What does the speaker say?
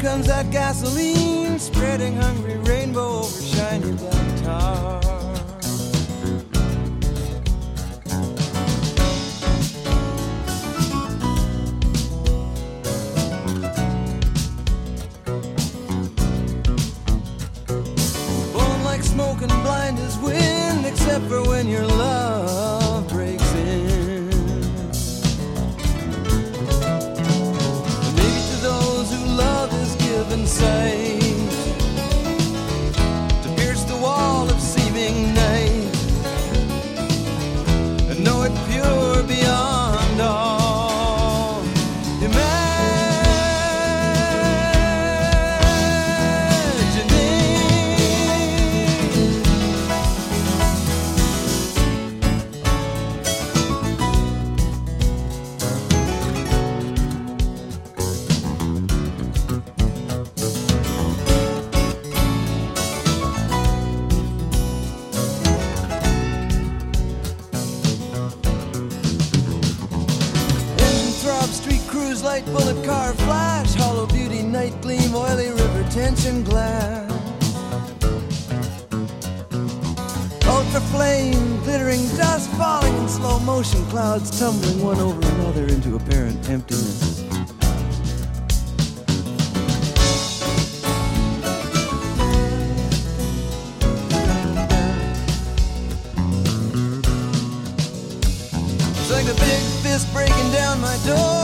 comes that gasoline, spreading hungry rainbow over shiny black tar. Blowing like smoke and blind as wind, except for when your love breaks in. Sight to pierce the wall of seeming night and know it pure beyond all light, bullet car flash, hollow beauty, night gleam, oily river tension glass, ultra flame, glittering dust falling in slow motion, clouds tumbling one over another into apparent emptiness. It's like a big fist breaking down my door.